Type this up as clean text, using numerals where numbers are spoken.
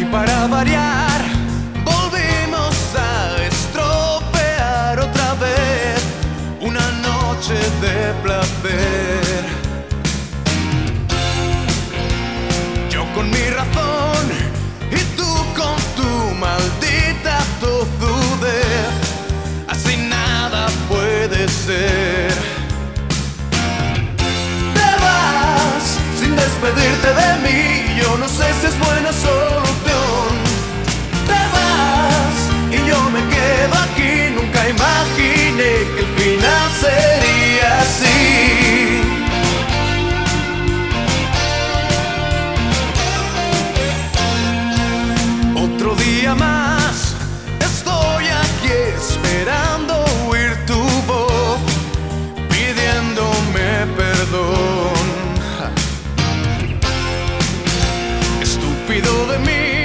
Para variar, volvimos a estropear otra vez una noche de placer. Yo con mi razón y tú con tu maldita tozudez. Así nada puede ser. Te vas sin despedirte de mí. Yo no sé si es buena solución. Y yo me quedo aquí, nunca imaginé que el final sería así. Otro día más, estoy aquí esperando oír tu voz, pidiéndome perdón. Estúpido de mí